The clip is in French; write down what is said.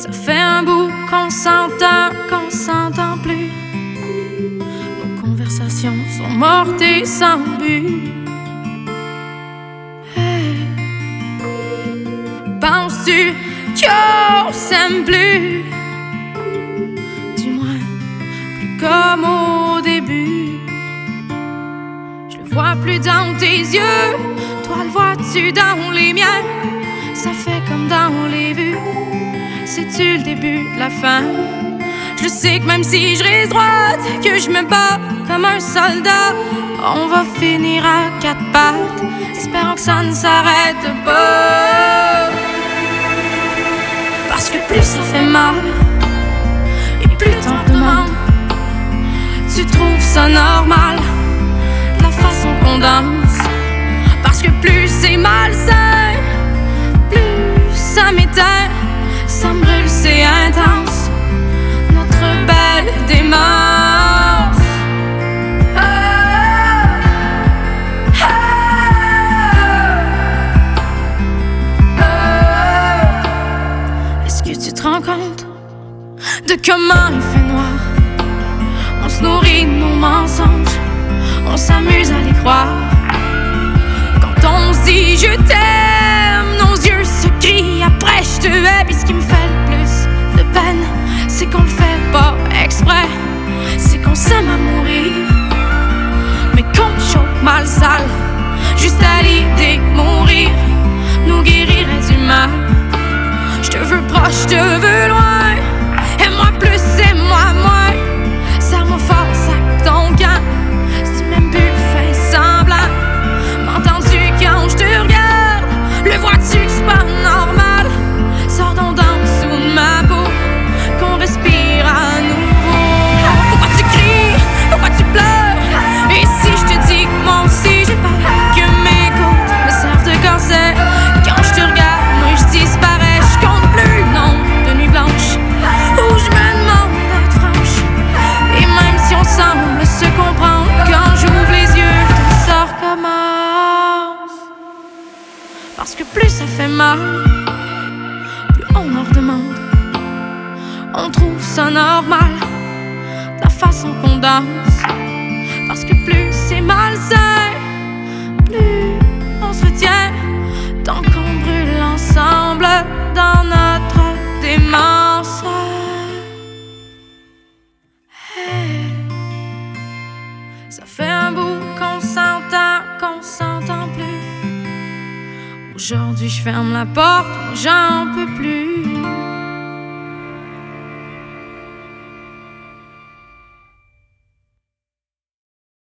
Ça fait un bout qu'on s'entend plus. Nos conversations sont mortes et sans but. Hey. Penses-tu qu'on s'aime plus? Du moins, plus comme au début. Je le vois plus dans tes yeux, toi le vois-tu dans les miens? Ça fait comme dans les vues. C'est-tu le début de la fin? Je sais que même si je reste droite, que je me bats comme un soldat, on va finir à quatre pattes. Espérons que ça ne s'arrête pas. Parce que plus ça fait mal et plus t'en demandes, tu trouves ça normal, la façon qu'on danse. Parce que plus c'est malsain, plus ça m'éteint. Ça me brûle, c'est intense, notre belle démence. Oh, oh, oh. Est-ce que tu te rends compte de comment il fait noir? On se nourrit de nos mensonges, on s'amuse à les croire. Quand on se dit je t'aime, nos yeux se crient après je te hais. Puis ce qui me fait le plus de peine, c'est qu'on le fait pas exprès. C'est qu'on s'aime à mourir, mais qu'on choque mal sale. Juste à l'idée de mourir nous guérirait du mal. Je te veux proche, je te veux loin. Aime-moi plus, aime-moi moins. Serre-moi fort, sac ton camp. Si tu m'aimes plus, fais semblant. M'entends-tu quand je te regarde? Le vois-tu que c'est pas normal? Sors donc d'en dessous de ma peau, qu'on respire à nouveau. Pourquoi tu cries? Pourquoi tu pleures? Et si je te dis que moi aussi j'ai peur, que mes côtes me servent de corset? Quand je te regarde, moi je disparais. Je compte plus le nombre de nuits blanches où je me demande d'être franche. Et même si on semble se comprendre, quand j'ouvre les yeux, tout ça recommence. Parce que plus ça fait mal, plus on en redemande. On trouve ça normal, la façon qu'on danse. Parce que plus c'est malsain, plus on se retient. Tant qu'on brûle ensemble dans notre démence. Hey. Ça fait un bout qu'on s'entend plus. Aujourd'hui je ferme la porte, j'en peux plus.